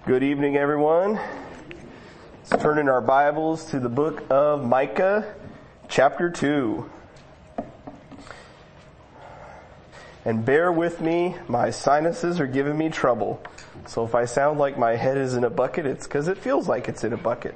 Good evening, everyone. Let's turn in our Bibles to the book of Micah, chapter 2. And bear with me, my sinuses are giving me trouble. So if I sound like my head is in a bucket, it's because it feels like it's in a bucket.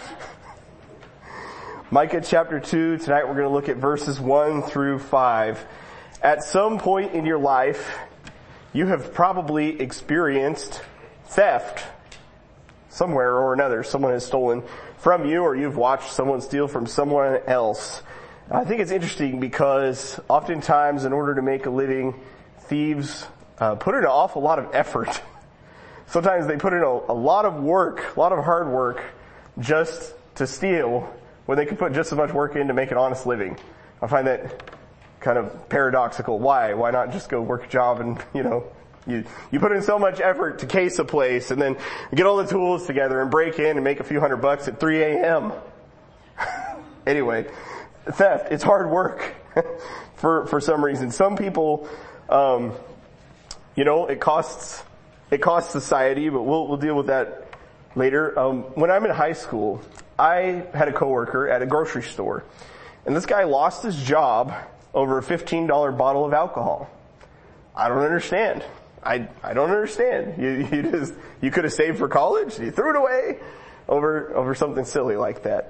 Micah chapter 2, tonight we're going to look at verses 1 through 5. At some point in your life, you have probably experienced theft. Somewhere or another, someone has stolen from you, or you've watched someone steal from someone else. I think it's interesting because oftentimes in order to make a living, thieves put in an awful lot of effort. Sometimes they put in a lot of work, a lot of hard work just to steal when they could put just as much work in to make an honest living. I find that kind of paradoxical. Why? Why not just go work a job and, you put in so much effort to case a place and then get all the tools together and break in and make a few $100 at 3 a.m. Anyway, theft, it's hard work for some reason. Some people, it costs society, but we'll deal with that later. When I'm in high school, I had a coworker at a grocery store, and this guy lost his job over a $15 bottle of alcohol. I don't understand. I don't understand. You could have saved for college, you threw it away over something silly like that.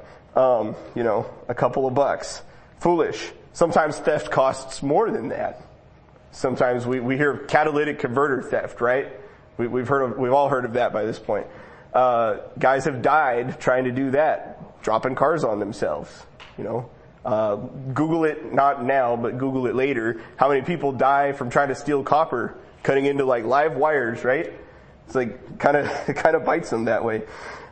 A couple of bucks. Foolish. Sometimes theft costs more than that. Sometimes we hear catalytic converter theft, right? We've all heard of that by this point. Guys have died trying to do that, dropping cars on themselves, Google it, not now, but Google it later. How many people die from trying to steal copper, cutting into like live wires, right? It's like kind of bites them that way.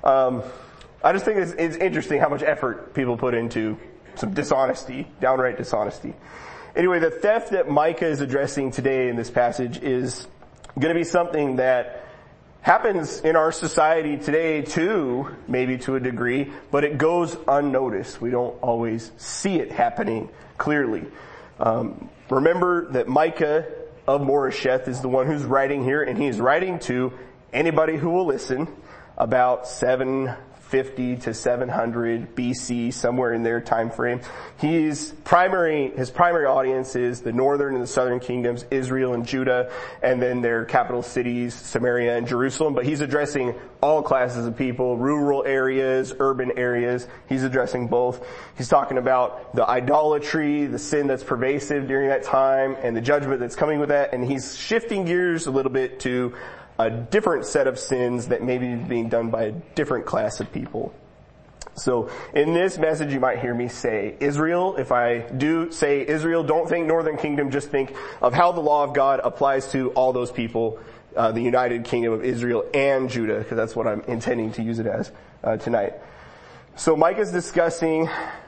I just think it's interesting how much effort people put into some dishonesty, downright dishonesty. Anyway, the theft that Micah is addressing today in this passage is going to be something that happens in our society today too, maybe to a degree, but it goes unnoticed. We don't always see it happening clearly. Remember that Micah of Moresheth is the one who's writing here, and he's writing to anybody who will listen about 750 to 700 BC, somewhere in their time frame. His primary audience is the northern and the southern kingdoms, Israel and Judah, and then their capital cities, Samaria and Jerusalem. But he's addressing all classes of people, rural areas, urban areas. He's addressing both. He's talking about the idolatry, the sin that's pervasive during that time, and the judgment that's coming with that. And he's shifting gears a little bit to a different set of sins that may be being done by a different class of people. So in this message you might hear me say Israel. If I do say Israel, don't think Northern Kingdom, just think of how the law of God applies to all those people, the United Kingdom of Israel and Judah, because that's what I'm intending to use it as tonight. So Micah's discussing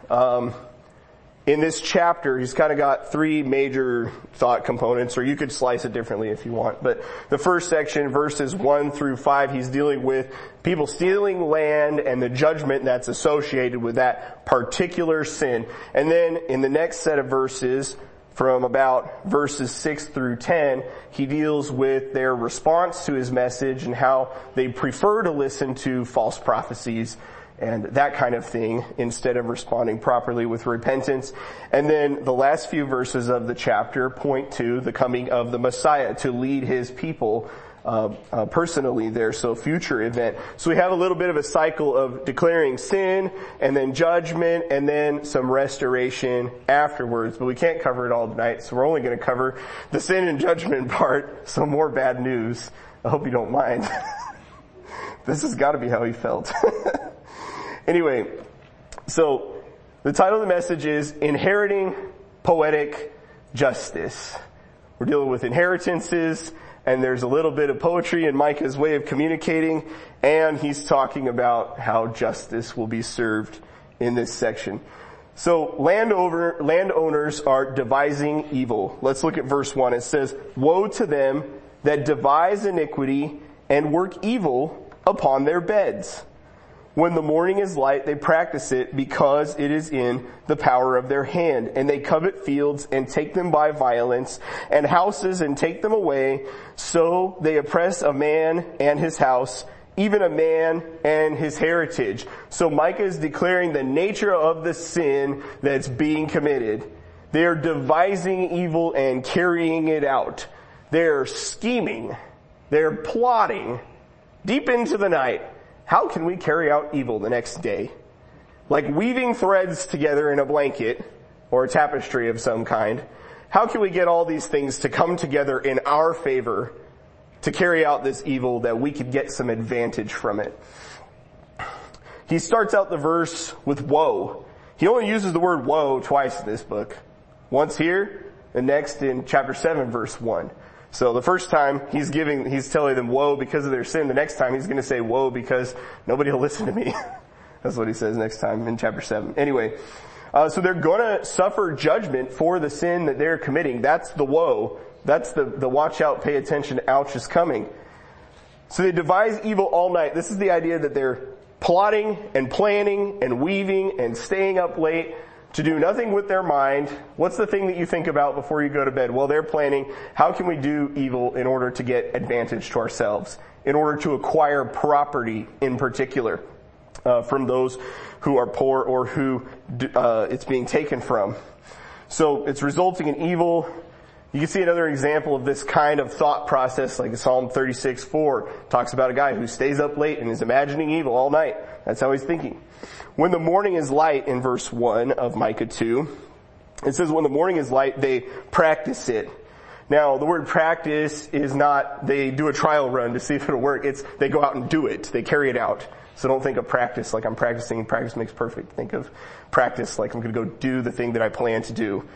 in this chapter, he's kind of got three major thought components, or you could slice it differently if you want. But the first section, verses 1 through 5, he's dealing with people stealing land and the judgment that's associated with that particular sin. And then in the next set of verses, from about verses 6 through 10, he deals with their response to his message and how they prefer to listen to false prophecies and that kind of thing instead of responding properly with repentance. And then the last few verses of the chapter point to the coming of the Messiah to lead his people personally there, so future event. So we have a little bit of a cycle of declaring sin and then judgment and then some restoration afterwards, but we can't cover it all tonight, so we're only going to cover the sin and judgment part. So more bad news. I hope you don't mind. This has got to be how he felt. Anyway, so the title of the message is Inheriting Poetic Justice. We're dealing with inheritances, and there's a little bit of poetry in Micah's way of communicating, and he's talking about how justice will be served in this section. So landowners are devising evil. Let's look at verse 1. It says, "Woe to them that devise iniquity and work evil upon their beds. When the morning is light, they practice it because it is in the power of their hand. And they covet fields and take them by violence, and houses and take them away. So they oppress a man and his house even a man and his heritage. So Micah is declaring the nature of the sin that's being committed. They're devising evil and carrying it out. They're scheming. They're plotting deep into the night. How can we carry out evil the next day? Like weaving threads together in a blanket or a tapestry of some kind. How can we get all these things to come together in our favor to carry out this evil that we could get some advantage from it? He starts out the verse with woe. He only uses the word woe twice in this book. Once here, and next in chapter 7 verse 1. So the first time he's telling them woe because of their sin. The next time he's going to say woe because nobody will listen to me. That's what he says next time in chapter 7. Anyway, so they're going to suffer judgment for the sin that they're committing. That's the woe. That's the watch out, pay attention, ouch is coming. So they devise evil all night. This is the idea that they're plotting and planning and weaving and staying up late to do nothing with their mind. What's the thing that you think about before you go to bed? Well, they're planning, how can we do evil in order to get advantage to ourselves, in order to acquire property in particular, from those who are poor or who it's being taken from. So it's resulting in evil. You can see another example of this kind of thought process, like Psalm 36:4 talks about a guy who stays up late and is imagining evil all night. That's how he's thinking. When the morning is light, in verse 1 of Micah 2, it says when the morning is light, they practice it. Now, the word practice is not they do a trial run to see if it'll work. It's they go out and do it. They carry it out. So don't think of practice like I'm practicing. Practice makes perfect. Think of practice like I'm going to go do the thing that I plan to do.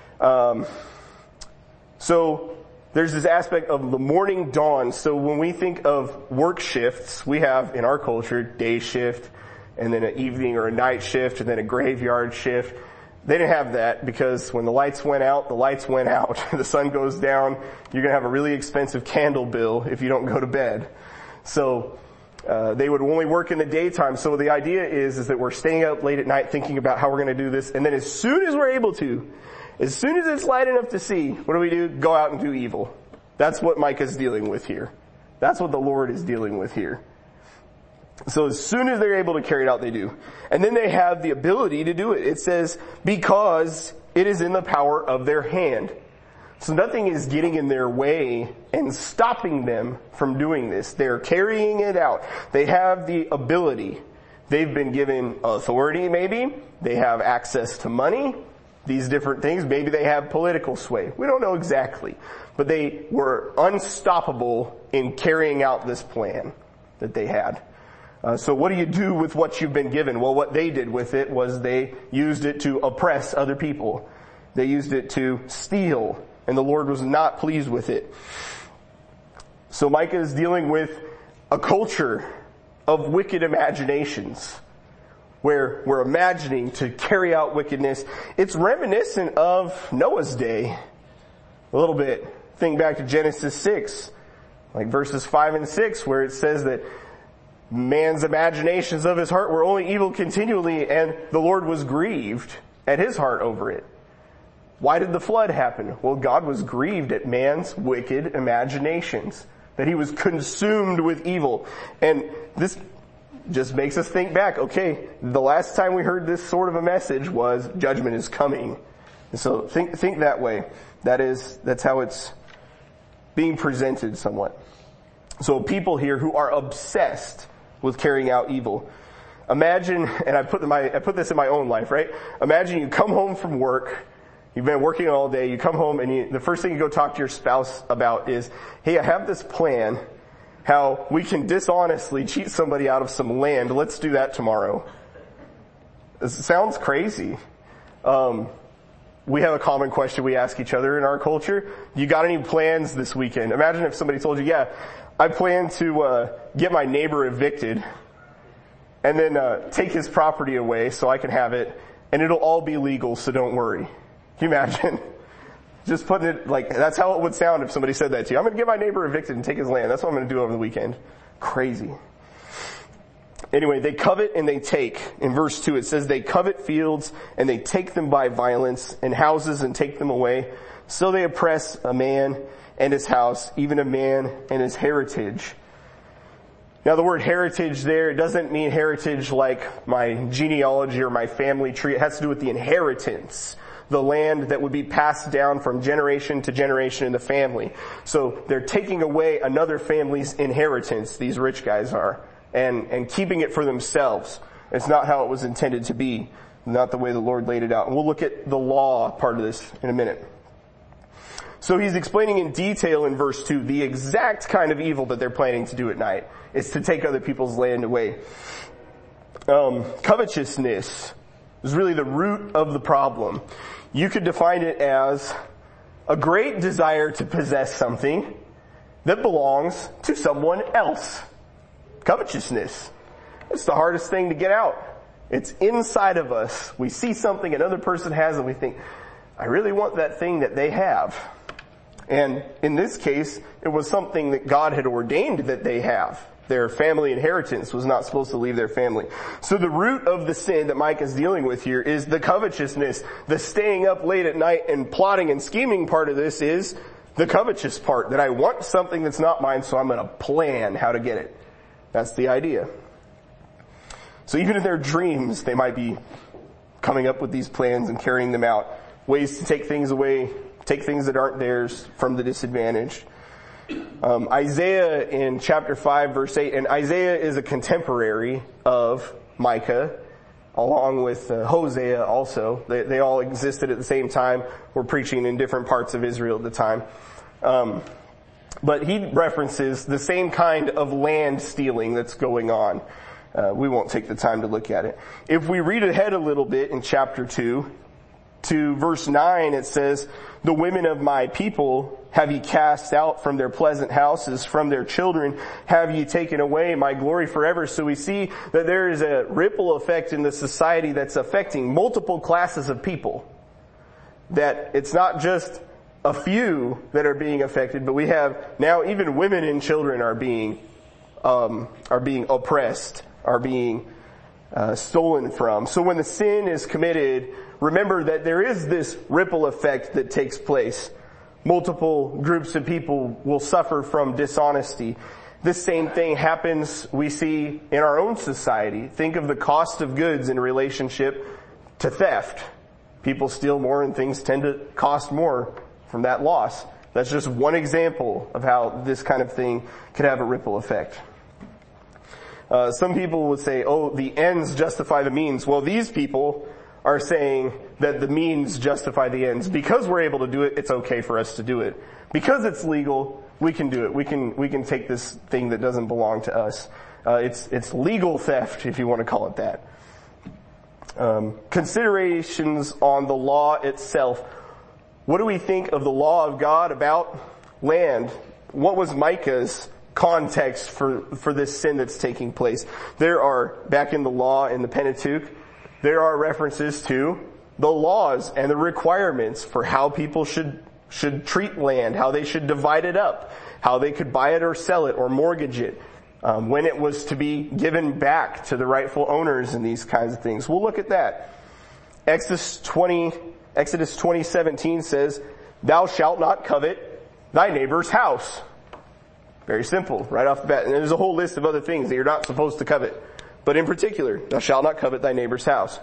So there's this aspect of the morning dawn. So when we think of work shifts, we have in our culture day shift and then an evening or a night shift and then a graveyard shift. They didn't have that because when the lights went out, the lights went out. The sun goes down, you're going to have a really expensive candle bill if you don't go to bed. So they would only work in the daytime. So the idea is that we're staying up late at night thinking about how we're going to do this. And then as soon as we're able to, as soon as it's light enough to see, what do? Go out and do evil. That's what Micah's dealing with here. That's what the Lord is dealing with here. So as soon as they're able to carry it out, they do. And then they have the ability to do it. It says, because it is in the power of their hand. So nothing is getting in their way and stopping them from doing this. They're carrying it out. They have the ability. They've been given authority maybe. They have access to money. These different things. Maybe they have political sway. We don't know exactly. But they were unstoppable in carrying out this plan that they had. So what do you do with what you've been given? Well, what they did with it was they used it to oppress other people. They used it to steal, and the Lord was not pleased with it. So Micah is dealing with a culture of wicked imaginations, where we're imagining to carry out wickedness. It's reminiscent of Noah's day a little bit. Think back to Genesis 6, like verses 5 and 6, where it says that man's imaginations of his heart were only evil continually, and the Lord was grieved at his heart over it. Why did the flood happen? Well, God was grieved at man's wicked imaginations, that he was consumed with evil. And this just makes us think back, okay, the last time we heard this sort of a message was judgment is coming. And so think that way. That's how it's being presented somewhat. So people here who are obsessed with carrying out evil. Imagine, and I put this in my own life, right? Imagine you come home from work, you've been working all day, you come home and the first thing you go talk to your spouse about is, hey, I have this plan how we can dishonestly cheat somebody out of some land. Let's do that tomorrow. This sounds crazy. We have a common question we ask each other in our culture. You got any plans this weekend? Imagine if somebody told you, yeah, I plan to get my neighbor evicted and then take his property away so I can have it, and it'll all be legal, so don't worry. Can you imagine? Just putting it like, that's how it would sound if somebody said that to you. I'm going to get my neighbor evicted and take his land. That's what I'm going to do over the weekend. Crazy. Anyway, they covet and they take. In verse 2 it says they covet fields and they take them by violence, and houses and take them away. So they oppress a man and his house, even a man and his heritage. Now the word heritage there, it doesn't mean heritage like my genealogy or my family tree. It has to do with the inheritance. The land that would be passed down from generation to generation in the family. So they're taking away another family's inheritance, these rich guys are, and keeping it for themselves. It's not how it was intended to be, not the way the Lord laid it out. And we'll look at the law part of this in a minute. So he's explaining in detail in verse 2 the exact kind of evil that they're planning to do at night. Is to take other people's land away. Covetousness is really the root of the problem. You could define it as a great desire to possess something that belongs to someone else. Covetousness. It's the hardest thing to get out. It's inside of us. We see something another person has and we think, I really want that thing that they have. And in this case, it was something that God had ordained that they have. Their family inheritance was not supposed to leave their family. So the root of the sin that Micah is dealing with here is the covetousness. The staying up late at night and plotting and scheming part of this is the covetous part, that I want something that's not mine, so I'm going to plan how to get it. That's the idea. So even in their dreams, they might be coming up with these plans and carrying them out. Ways to take things away, take things that aren't theirs from the disadvantaged. Isaiah in chapter 5 verse 8, and Isaiah is a contemporary of Micah, along with Hosea also. They all existed at the same time, were preaching in different parts of Israel at the time. But he references the same kind of land stealing that's going on. We won't take the time to look at it. If we read ahead a little bit in chapter 2, to verse 9, it says, the women of my people have ye cast out from their pleasant houses, from their children have ye taken away my glory forever. So we see that there is a ripple effect in the society that's affecting multiple classes of people. That it's not just a few that are being affected, but we have now even women and children are being oppressed, are being stolen from. So when the sin is committed, remember that there is this ripple effect that takes place. Multiple groups of people will suffer from dishonesty. This same thing happens, we see, in our own society. Think of the cost of goods in relationship to theft. People steal more and things tend to cost more from that loss. That's just one example of how this kind of thing could have a ripple effect. Some people would say, oh, the ends justify the means. Well, these people are saying that the means justify the ends. Because we're able to do it, it's okay for us to do it. Because it's legal, we can do it. We can take this thing that doesn't belong to us. It's legal theft, if you want to call it that. Considerations on the law itself. What do we think of the law of God about land? What was Micah's context for this sin that's taking place? There are, back in the law in the Pentateuch, there are references to the laws and the requirements for how people should treat land, how they should divide it up, how they could buy it or sell it or mortgage it, when it was to be given back to the rightful owners and these kinds of things. We'll look at that. Exodus 20:17 says, thou shalt not covet thy neighbor's house. Very simple, right off the bat. And there's a whole list of other things that you're not supposed to covet. But in particular, thou shalt not covet thy neighbor's house.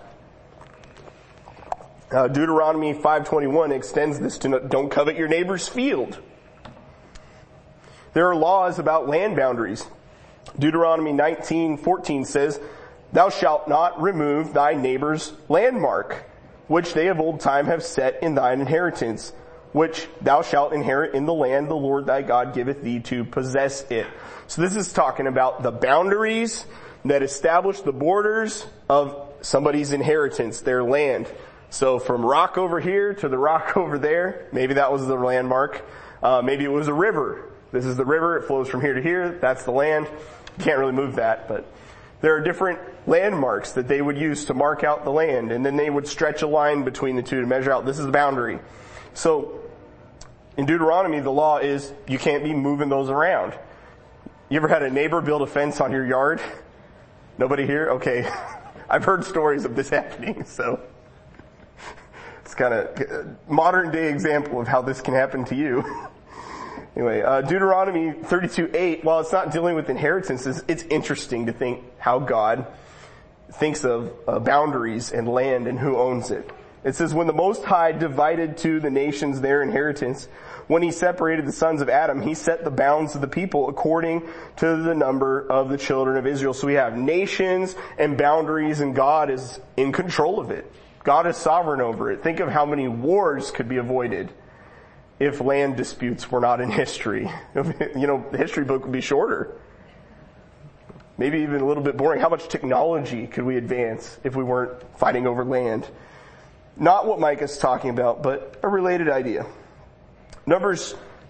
Deuteronomy 5:21 extends this to don't covet your neighbor's field. There are laws about land boundaries. Deuteronomy 19:14 says, thou shalt not remove thy neighbor's landmark, which they of old time have set in thine inheritance, which thou shalt inherit in the land the Lord thy God giveth thee to possess it. So this is talking about the boundaries that establish the borders of somebody's inheritance, their land. So from rock over here to the rock over there, maybe that was the landmark. Maybe it was a river. This is the river, it flows from here to here, that's the land. You can't really move that, but there are different landmarks that they would use to mark out the land, and then they would stretch a line between the two to measure out, this is the boundary. So in Deuteronomy, the law is you can't be moving those around. You ever had a neighbor build a fence on your yard? Nobody here? Okay. I've heard stories of this happening, so it's kind of a modern day example of how this can happen to you. Anyway, Deuteronomy 32:8, while it's not dealing with inheritances, it's interesting to think how God thinks of boundaries and land and who owns it. It says, when the Most High divided to the nations their inheritance, when he separated the sons of Adam, he set the bounds of the people according to the number of the children of Israel. So we have nations and boundaries, and God is in control of it. God is sovereign over it. Think of how many wars could be avoided if land disputes were not in history. The history book would be shorter. Maybe even a little bit boring. How much technology could we advance if we weren't fighting over land? Not what Micah's talking about, but a related idea. Numbers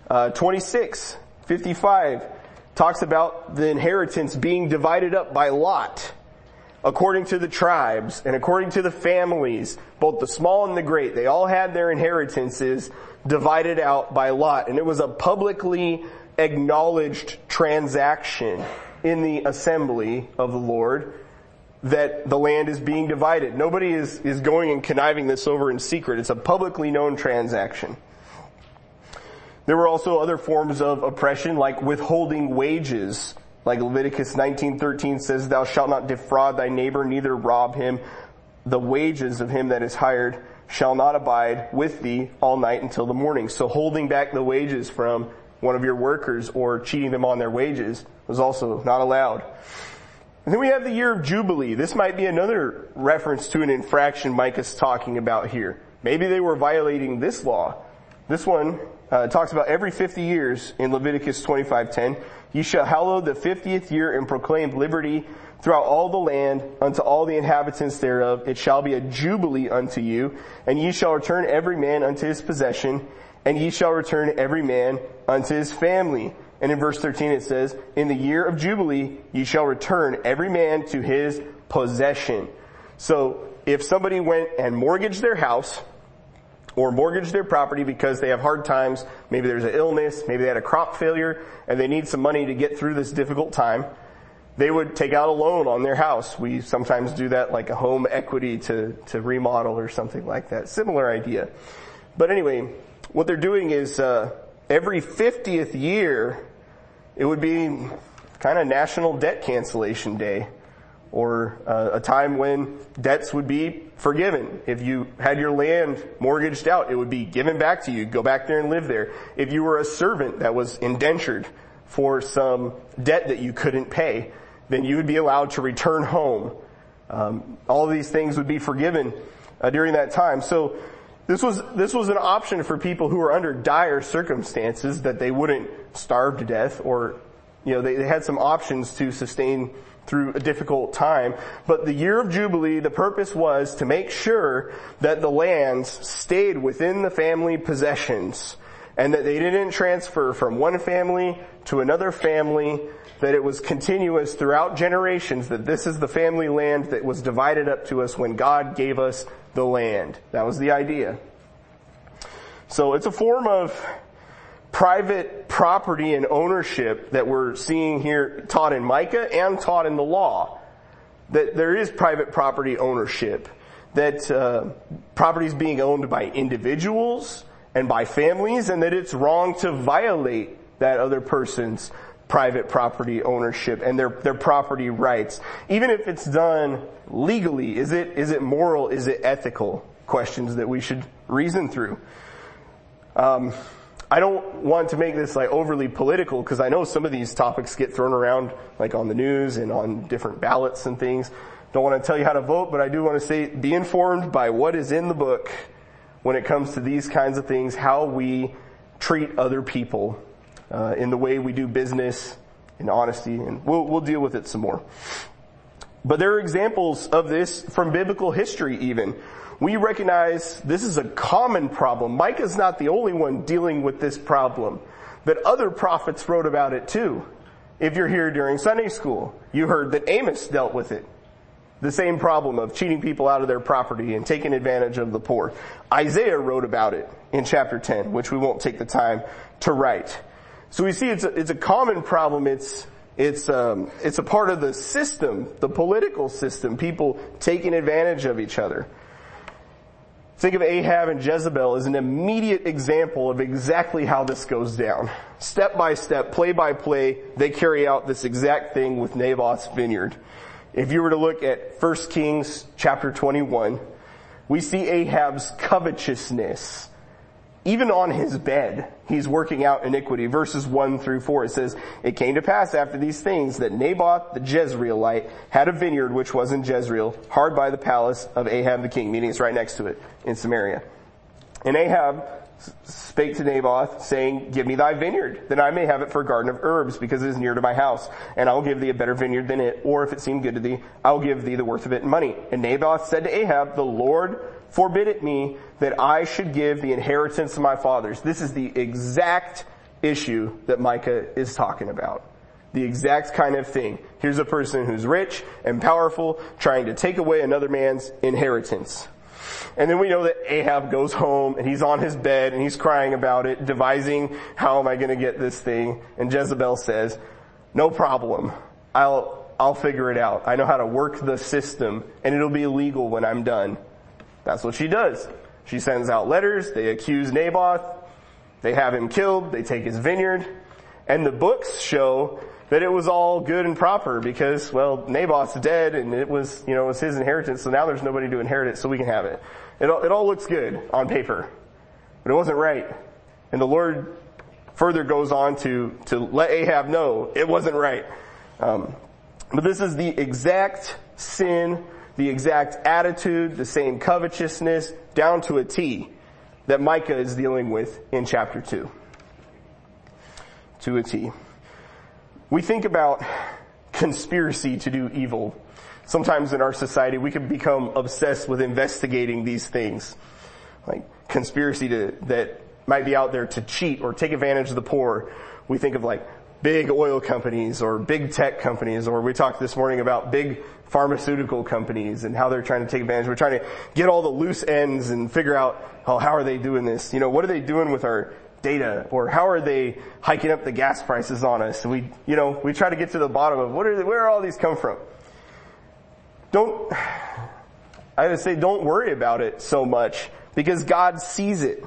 26:55 talks about the inheritance being divided up by lot, according to the tribes and according to the families, both the small and the great. They all had their inheritances divided out by lot. And it was a publicly acknowledged transaction in the assembly of the Lord that the land is being divided. Nobody is going and conniving this over in secret. It's a publicly known transaction. There were also other forms of oppression, like withholding wages. Like Leviticus 19:13 says, thou shalt not defraud thy neighbor, neither rob him. The wages of him that is hired shall not abide with thee all night until the morning. So holding back the wages from one of your workers or cheating them on their wages was also not allowed. And then we have the year of Jubilee. This might be another reference to an infraction Micah's talking about here. Maybe they were violating this law. This one talks about every 50 years in Leviticus 25:10. Ye shall hallow the 50th year and proclaim liberty throughout all the land unto all the inhabitants thereof. It shall be a jubilee unto you, and ye shall return every man unto his possession, and ye shall return every man unto his family. And in verse 13 it says, in the year of Jubilee ye shall return every man to his possession. So if somebody went and mortgaged their house, or mortgage their property because they have hard times, maybe there's an illness, maybe they had a crop failure, and they need some money to get through this difficult time, they would take out a loan on their house. We sometimes do that like a home equity to remodel or something like that. Similar idea. But anyway, what they're doing is every 50th year, it would be kind of National Debt Cancellation Day, or a time when debts would be forgiven. If you had your land mortgaged out, it would be given back to you. Go back there and live there. If you were a servant that was indentured for some debt that you couldn't pay, then you would be allowed to return home. All of these things would be forgiven during that time. So this was an option for people who were under dire circumstances, that they wouldn't starve to death, or they had some options to sustain through a difficult time. But the year of Jubilee, the purpose was to make sure that the lands stayed within the family possessions, and that they didn't transfer from one family to another family, that it was continuous throughout generations, that this is the family land that was divided up to us when God gave us the land. That was the idea. So it's a form of private property and ownership that we're seeing here taught in Micah and taught in the law. That there is private property ownership. That property is being owned by individuals and by families, and that it's wrong to violate that other person's private property ownership and their property rights. Even if it's done legally, is it moral, is it ethical? Questions that we should reason through. I don't want to make this like overly political, because I know some of these topics get thrown around like on the news and on different ballots and things. Don't want to tell you how to vote, but I do want to say be informed by what is in the book when it comes to these kinds of things, how we treat other people in the way we do business in honesty, and we'll deal with it some more. But there are examples of this from biblical history even. We recognize this is a common problem. Micah's not the only one dealing with this problem. That other prophets wrote about it too. If you're here during Sunday school, you heard that Amos dealt with it. The same problem of cheating people out of their property and taking advantage of the poor. Isaiah wrote about it in chapter 10, which we won't take the time to write. So we see it's a common problem. It's a part of the system, the political system, people taking advantage of each other. Think of Ahab and Jezebel as an immediate example of exactly how this goes down. Step by step, play by play, they carry out this exact thing with Naboth's vineyard. If you were to look at 1 Kings chapter 21, we see Ahab's covetousness. Even on his bed, he's working out iniquity. Verses 1 through 4, it says, "It came to pass after these things that Naboth the Jezreelite had a vineyard which was in Jezreel, hard by the palace of Ahab the king," meaning it's right next to it in Samaria. "And Ahab spake to Naboth, saying, Give me thy vineyard, that I may have it for a garden of herbs, because it is near to my house. And I will give thee a better vineyard than it, or if it seem good to thee, I will give thee the worth of it in money. And Naboth said to Ahab, The Lord forbid it me that I should give the inheritance of my fathers." This is the exact issue that Micah is talking about. The exact kind of thing. Here's a person who's rich and powerful, trying to take away another man's inheritance. And then we know that Ahab goes home and he's on his bed and he's crying about it, devising, how am I going to get this thing? And Jezebel says, "No problem. I'll figure it out. I know how to work the system and it'll be illegal when I'm done." That's what she does. She sends out letters. They accuse Naboth. They have him killed. They take his vineyard. And the books show that it was all good and proper because, well, Naboth's dead and it was his inheritance. So now there's nobody to inherit it, so we can have it. It all looks good on paper, but it wasn't right. And the Lord further goes on to let Ahab know it wasn't right. But this is the exact sin, the exact attitude, the same covetousness, down to a T, that Micah is dealing with in chapter 2. To a T. We think about conspiracy to do evil. Sometimes in our society we can become obsessed with investigating these things. Like conspiracy that might be out there to cheat or take advantage of the poor. We think of like big oil companies or big tech companies, or we talked this morning about big pharmaceutical companies and how they're trying to take advantage. We're trying to get all the loose ends and figure out, how are they doing this? What are they doing with our data, or how are they hiking up the gas prices on us? And we try to get to the bottom of where are all these come from? Don't worry about it so much, because God sees it.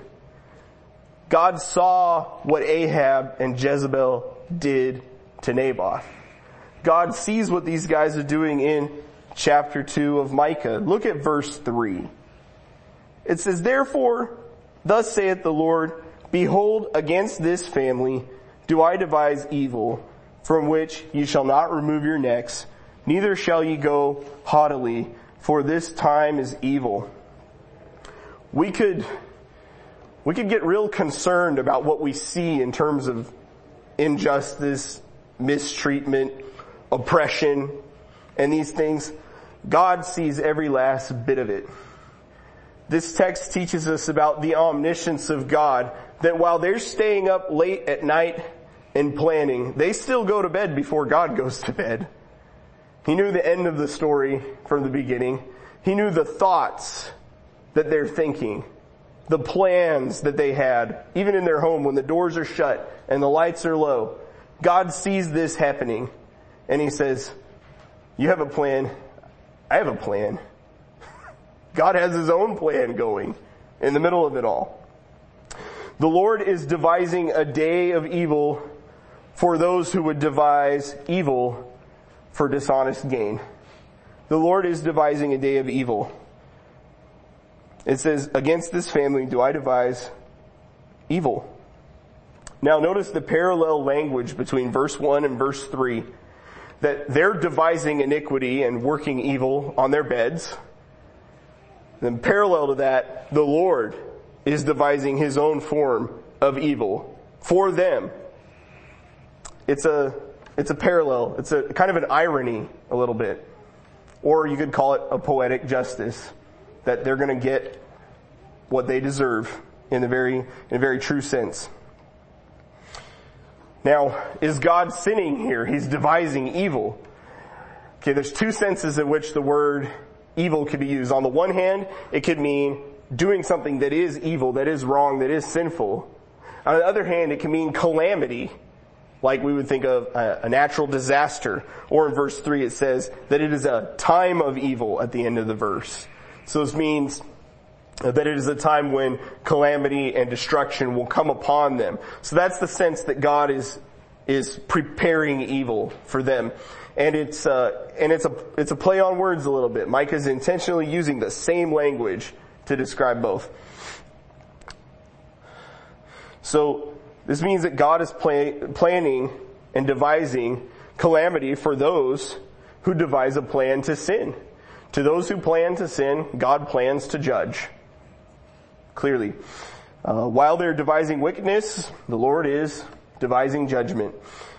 God saw what Ahab and Jezebel did to Naboth. God sees what these guys are doing in chapter 2 of Micah. Look at verse 3. It says, "Therefore, thus saith the Lord, Behold, against this family do I devise evil, from which ye shall not remove your necks, neither shall ye go haughtily, for this time is evil." We could get real concerned about what we see in terms of injustice, mistreatment, oppression, and these things. God sees every last bit of it. This text teaches us about the omniscience of God, that while they're staying up late at night and planning, they still go to bed before God goes to bed. He knew the end of the story from the beginning. He knew the thoughts that they're thinking, the plans that they had, even in their home when the doors are shut and the lights are low. God sees this happening and He says, "You have a plan. I have a plan." God has His own plan going in the middle of it all. The Lord is devising a day of evil for those who would devise evil for dishonest gain. The Lord is devising a day of evil. It says, "Against this family do I devise evil." Now notice the parallel language between verse 1 and verse 3. That they're devising iniquity and working evil on their beds. Then parallel to that, the Lord is devising His own form of evil for them. It's a parallel. It's a kind of an irony a little bit. Or you could call it a poetic justice, that they're going to get what they deserve in a very true sense. Now, is God sinning here? He's devising evil. Okay, there's two senses in which the word evil could be used. On the one hand, it could mean doing something that is evil, that is wrong, that is sinful. On the other hand, it can mean calamity, like we would think of a natural disaster. Or in verse 3 it says that it is a time of evil at the end of the verse. So this means that it is a time when calamity and destruction will come upon them. So that's the sense that God is preparing evil for them. And it's a play on words a little bit. Micah is intentionally using the same language to describe both. So this means that God is planning and devising calamity for those who devise a plan to sin. To those who plan to sin, God plans to judge. Clearly. While they're devising wickedness, the Lord is devising judgment.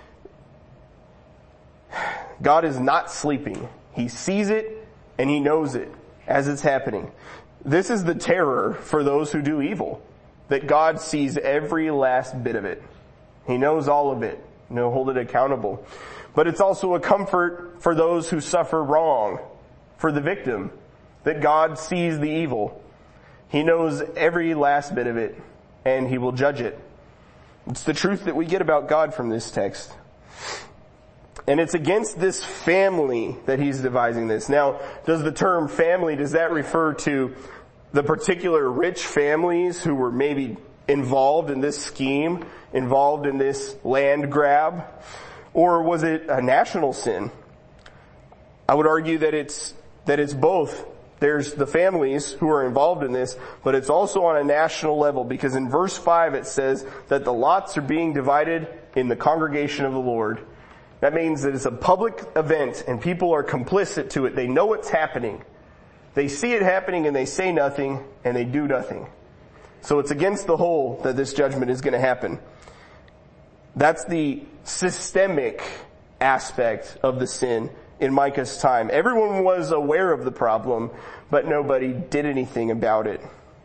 God is not sleeping. He sees it and He knows it as it's happening. This is the terror for those who do evil, that God sees every last bit of it. He knows all of it, and He'll hold it accountable. But it's also a comfort for those who suffer wrong, for the victim, that God sees the evil. He knows every last bit of it, and He will judge it. It's the truth that we get about God from this text. And it's against this family that He's devising this. Now, does the term family, does that refer to the particular rich families who were maybe involved in this scheme, involved in this land grab? Or was it a national sin? I would argue that it's both. There's the families who are involved in this, but it's also on a national level, because in verse 5 it says that the lots are being divided in the congregation of the Lord. That means that it's a public event and people are complicit to it. They know it's happening. They see it happening and they say nothing and they do nothing. So it's against the whole that this judgment is going to happen. That's the systemic aspect of the sin in Micah's time. Everyone was aware of the problem, but nobody did anything about it.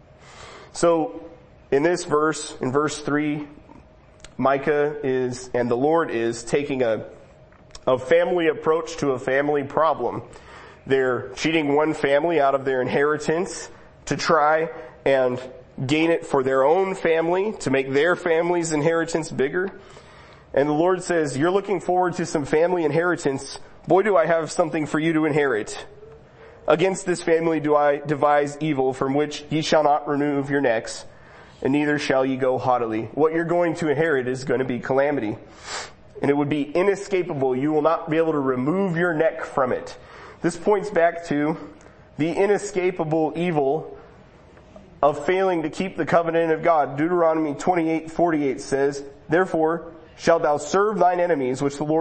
So in this verse, in verse 3, Micah and the Lord is taking a family approach to a family problem. They're cheating one family out of their inheritance to try and gain it for their own family, to make their family's inheritance bigger. And the Lord says, you're looking forward to some family inheritance. Boy, do I have something for you to inherit. Against this family do I devise evil, from which ye shall not remove your necks, and neither shall ye go haughtily. What you're going to inherit is going to be calamity. And it would be inescapable. You will not be able to remove your neck from it. This points back to the inescapable evil of failing to keep the covenant of God. Deuteronomy 28:48 says, therefore shalt thou serve thine enemies, which the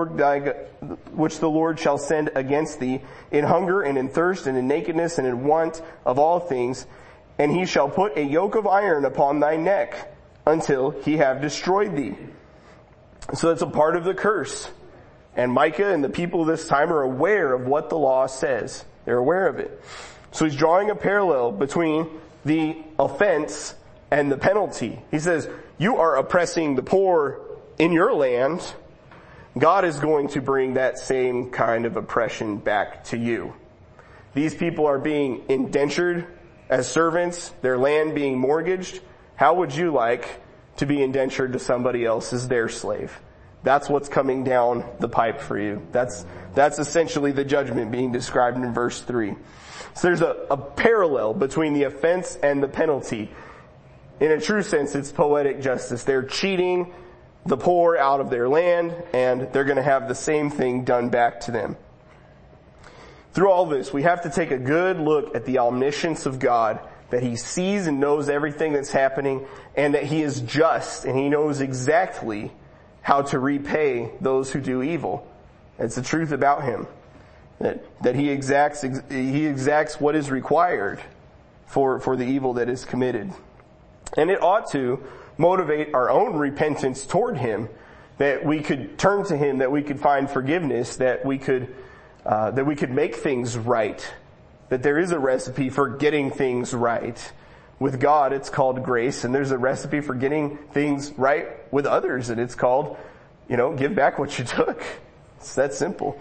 Lord shall send against thee, in hunger and in thirst and in nakedness and in want of all things. And He shall put a yoke of iron upon thy neck until He have destroyed thee. So that's a part of the curse. And Micah and the people of this time are aware of what the law says. They're aware of it. So he's drawing a parallel between the offense and the penalty. He says, you are oppressing the poor in your land. God is going to bring that same kind of oppression back to you. These people are being indentured as servants, their land being mortgaged. How would you like to be indentured to somebody else as their slave? That's what's coming down the pipe for you. That's essentially the judgment being described in verse 3. So there's a parallel between the offense and the penalty. In a true sense, it's poetic justice. They're cheating the poor out of their land, and they're going to have the same thing done back to them. Through all this, we have to take a good look at the omniscience of God, that He sees and knows everything that's happening, and that He is just, and He knows exactly how to repay those who do evil. It's the truth about Him. That He exacts what is required for the evil that is committed. And it ought to motivate our own repentance toward Him, that we could turn to Him, that we could find forgiveness, that we could make things right, that there is a recipe for getting things right. With God, it's called grace, and there's a recipe for getting things right with others, and it's called, give back what you took. It's that simple.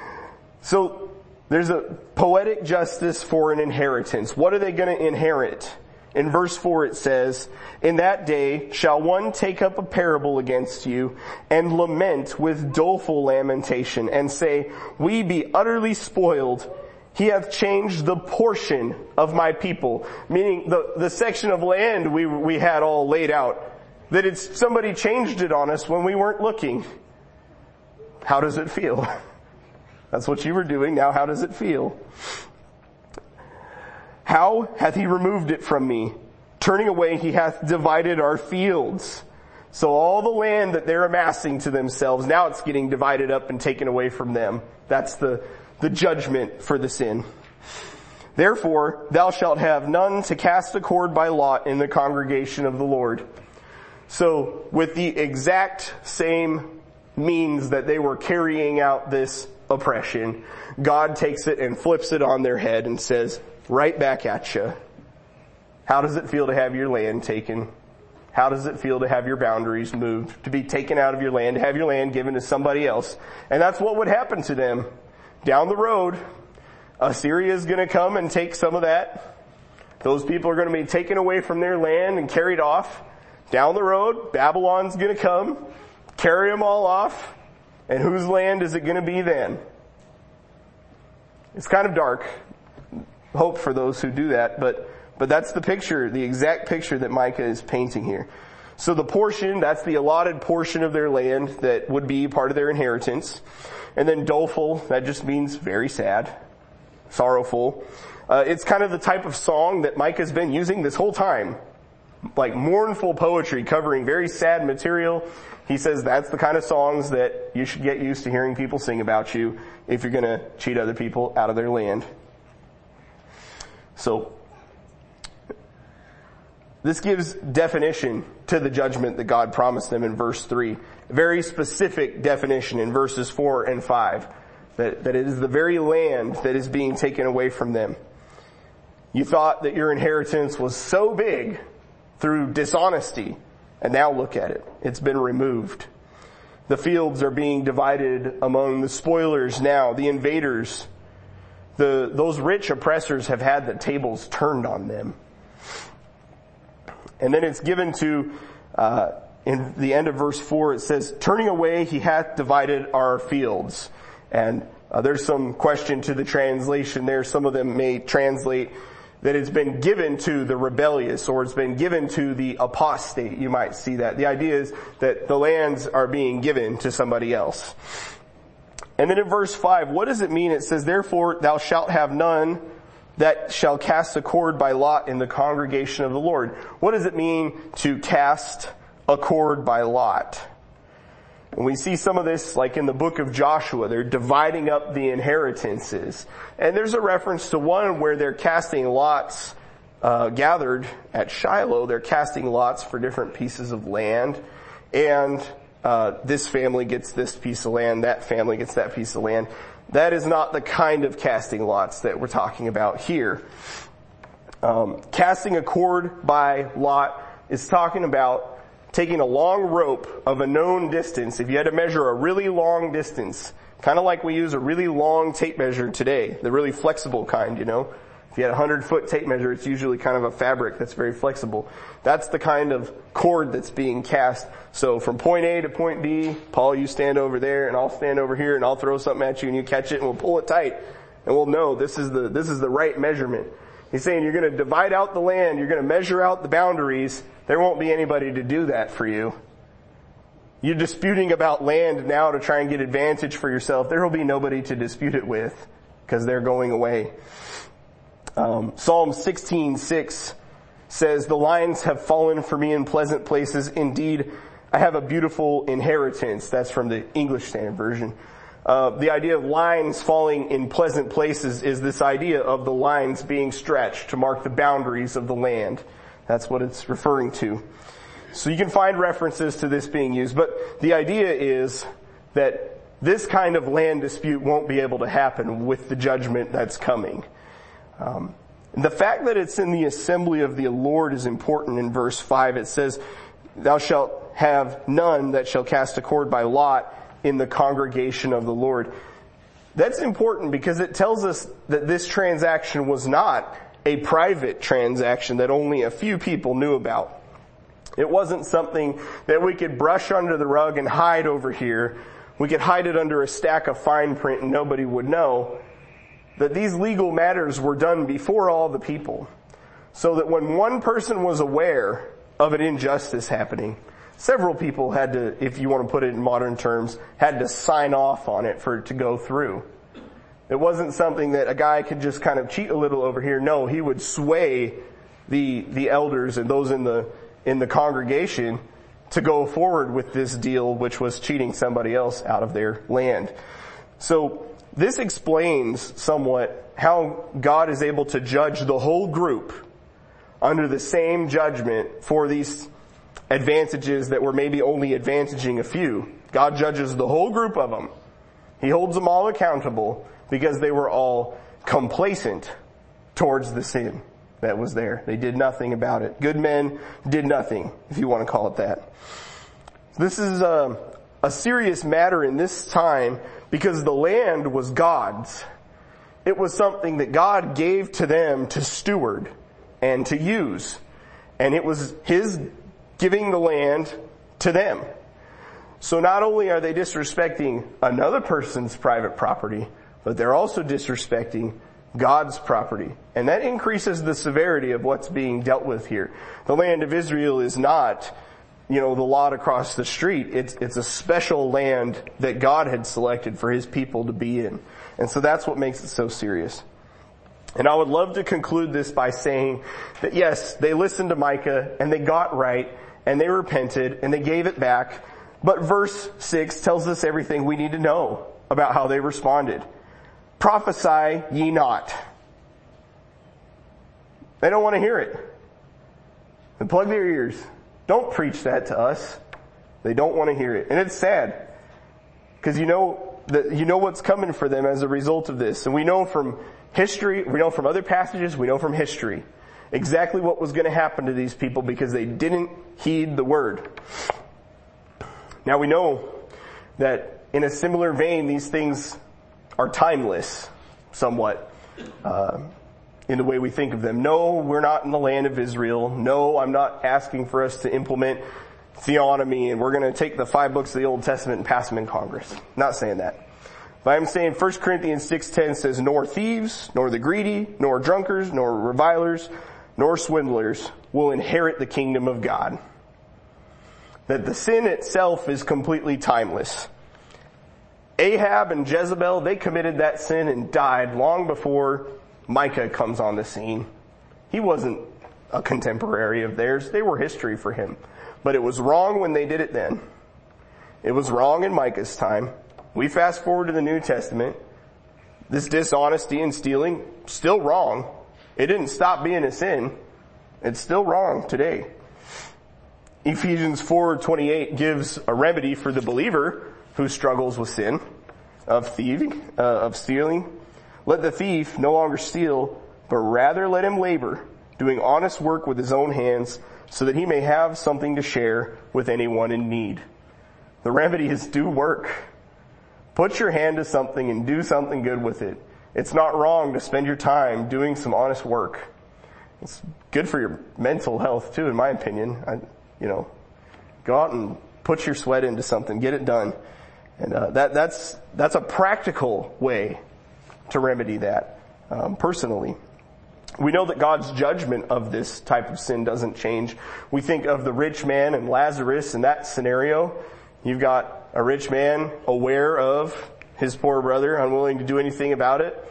So, there's a poetic justice for an inheritance. What are they going to inherit? In verse 4 it says, in that day shall one take up a parable against you, and lament with doleful lamentation, and say, we be utterly spoiled, He hath changed the portion of my people. Meaning the section of land we had all laid out. That somebody changed it on us when we weren't looking. How does it feel? That's what you were doing. Now how does it feel? How hath he removed it from me? Turning away, he hath divided our fields. So all the land that they're amassing to themselves, now it's getting divided up and taken away from them. That's the judgment for the sin. Therefore, thou shalt have none to cast a cord by lot in the congregation of the Lord. So, with the exact same means that they were carrying out this oppression, God takes it and flips it on their head and says, right back at you. How does it feel to have your land taken? How does it feel to have your boundaries moved, to be taken out of your land, to have your land given to somebody else? And that's what would happen to them. Down the road, Assyria is going to come and take some of that. Those people are going to be taken away from their land and carried off. Down the road, Babylon's going to come, carry them all off, and whose land is it going to be then? It's kind of dark. Hope for those who do that, but that's the picture, the exact picture that Micah is painting here. So the portion, that's the allotted portion of their land that would be part of their inheritance. And then doleful, that just means very sad, sorrowful. It's kind of the type of song that Micah's been using this whole time. Like mournful poetry covering very sad material. He says that's the kind of songs that you should get used to hearing people sing about you if you're going to cheat other people out of their land. So, this gives definition to the judgment that God promised them in verse 3. A very specific definition in verses 4 and 5. That it is the very land that is being taken away from them. You thought that your inheritance was so big through dishonesty, and now look at it. It's been removed. The fields are being divided among the spoilers now, the invaders. Those rich oppressors have had the tables turned on them. And then it's given to, in the end of verse 4, it says, turning away, he hath divided our fields. And there's some question to the translation there. Some of them may translate that it's been given to the rebellious, or it's been given to the apostate. You might see that. The idea is that the lands are being given to somebody else. And then in verse 5, what does it mean? It says, therefore thou shalt have none that shall cast a cord by lot in the congregation of the Lord. What does it mean to cast a cord by lot? And we see some of this like in the book of Joshua. They're dividing up the inheritances. And there's a reference to one where they're casting lots, gathered at Shiloh. They're casting lots for different pieces of land. And this family gets this piece of land, that family gets that piece of land. That is not the kind of casting lots that we're talking about here. Casting a cord by lot is talking about taking a long rope of a known distance. If you had to measure a really long distance, kind of like we use a really long tape measure today, the really flexible kind, you know. If you had a 100-foot tape measure, it's usually kind of a fabric that's very flexible. That's the kind of cord that's being cast. So from point A to point B, Paul, you stand over there, and I'll stand over here, and I'll throw something at you, and you catch it, and we'll pull it tight, and we'll know this is the right measurement. He's saying you're going to divide out the land, you're going to measure out the boundaries. There won't be anybody to do that for you. You're disputing about land now to try and get advantage for yourself. There will be nobody to dispute it with because they're going away. Psalm 16:6 says, the lines have fallen for me in pleasant places. Indeed, I have a beautiful inheritance. That's from the English Standard Version. The idea of lines falling in pleasant places is this idea of the lines being stretched to mark the boundaries of the land. That's what it's referring to. So you can find references to this being used, but the idea is that this kind of land dispute won't be able to happen with the judgment that's coming. The fact that it's in the assembly of the Lord is important. In verse 5 it says, thou shalt have none that shall cast a cord by lot in the congregation of the Lord. That's important because it tells us that this transaction was not a private transaction that only a few people knew about. It wasn't something that we could brush under the rug and hide over here. We could hide it under a stack of fine print and nobody would know. that these legal matters were done before all the people, so that when one person was aware of an injustice happening, several people had to, if you want to put it in modern terms, had to sign off on it for it to go through. It wasn't something that a guy could just kind of cheat a little over here. No, he would sway the elders and those in the congregation to go forward with this deal, which was cheating somebody else out of their land. So this explains somewhat how God is able to judge the whole group under the same judgment for these advantages that were maybe only advantaging a few. God judges the whole group of them. He holds them all accountable because they were all complacent towards the sin that was there. They did nothing about it. Good men did nothing, if you want to call it that. This is a serious matter in this time because the land was God's. It was something that God gave to them to steward and to use. And it was His giving the land to them. So not only are they disrespecting another person's private property, but they're also disrespecting God's property. And that increases the severity of what's being dealt with here. The land of Israel is not, the lot across the street. It's a special land that God had selected for His people to be in. And so that's what makes it so serious. And I would love to conclude this by saying that yes, they listened to Micah and they got right and they repented and they gave it back. But verse 6 tells us everything we need to know about how they responded. Prophesy ye not. They don't want to hear it. And plug their ears. Don't preach that to us. They don't want to hear it. And it's sad. Because you know what's coming for them as a result of this. And we know from history, we know from other passages, we know from history exactly what was going to happen to these people because they didn't heed the word. Now we know that in a similar vein, these things are timeless, somewhat, in the way we think of them. No, we're not in the land of Israel. No, I'm not asking for us to implement theonomy and we're going to take the 5 books of the Old Testament and pass them in Congress. Not saying that. But I'm saying 1 Corinthians 6:10 says, nor thieves, nor the greedy, nor drunkards, nor revilers, nor swindlers will inherit the kingdom of God. That the sin itself is completely timeless. Ahab and Jezebel, they committed that sin and died long before Micah comes on the scene. He wasn't a contemporary of theirs. They were history for him. But it was wrong when they did it then. It was wrong in Micah's time. We fast forward to the New Testament. This dishonesty and stealing, still wrong. It didn't stop being a sin. It's still wrong today. Ephesians 4:28 gives a remedy for the believer who struggles with sin of thieving, of stealing. Let the thief no longer steal, but rather let him labor, doing honest work with his own hands, so that he may have something to share with anyone in need. The remedy is do work. Put your hand to something and do something good with it. It's not wrong to spend your time doing some honest work. It's good for your mental health too, in my opinion. Go out and put your sweat into something, get it done. And that's a practical way to remedy that, personally. We know that God's judgment of this type of sin doesn't change. We think of the rich man and Lazarus in that scenario. You've got a rich man aware of his poor brother, unwilling to do anything about it.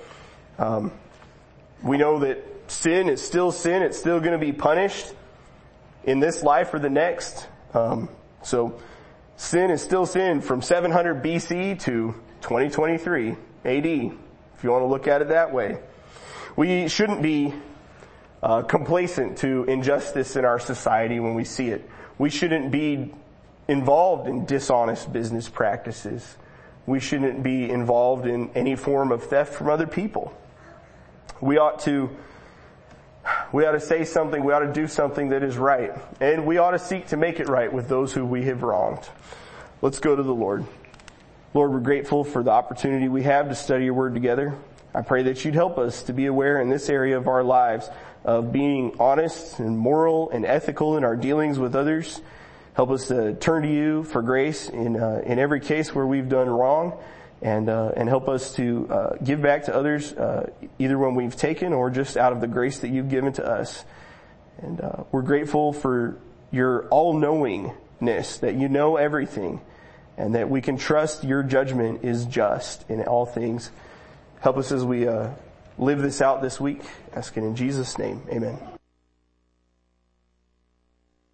We know that sin is still sin. It's still going to be punished in this life or the next. So sin is still sin from 700 BC to 2023 AD, if you want to look at it that way. We shouldn't be complacent to injustice in our society when we see it. We shouldn't be involved in dishonest business practices. We shouldn't be involved in any form of theft from other people. We ought to say something, we ought to do something that is right. And we ought to seek to make it right with those who we have wronged. Let's go to the Lord. Lord, we're grateful for the opportunity we have to study your word together. I pray that you'd help us to be aware in this area of our lives of being honest and moral and ethical in our dealings with others. Help us to turn to you for grace in every case where we've done wrong. and help us to give back to others, either when we've taken or just out of the grace that you've given to us. And we're grateful for your all-knowingness, that you know everything, and that we can trust your judgment is just in all things. Help us as we live this out this week. Asking in Jesus' name, amen.